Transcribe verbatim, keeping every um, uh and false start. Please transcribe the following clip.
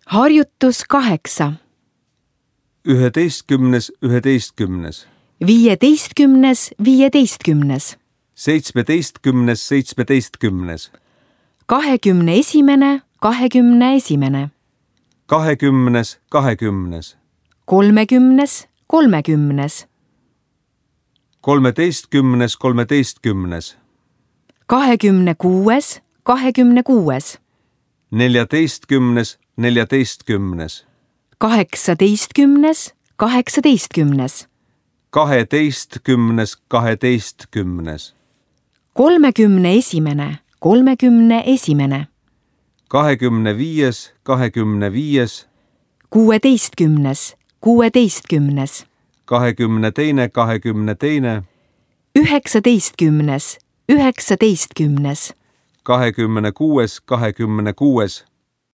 Harjutus kaheksa. üheteistkümnes, üheteistkümnes. Viieteistkümnes, viieteistkümnes. Seitsmeteistkümnes, seitsmeteistkümnes. Kahekümne esimene, kahekümne esimene. Kahekümnes, kahekümnes. Kolmekümnes, kolmekümnes. Kolmeteistkümnes, kolmeteistkümnes. Kahekümne kuues, kahekümne kuues. Neljateistkümnes, neljateistkümnes. Kaheksateistkümnes, kaheksateistkümnes. Kaheteistkümnes, kaheteistkümnes. Kolmekümne esimene, kolmekümne esimene. Kahekümne viies, kahekümne viies. Kuueteistkümnes, kuueteistkümnes. Kahekümne teine, kahekümne teine. Üheksateistkümnes, üheksateistkümnes. Kahekümne kuues, kahekümne kuues.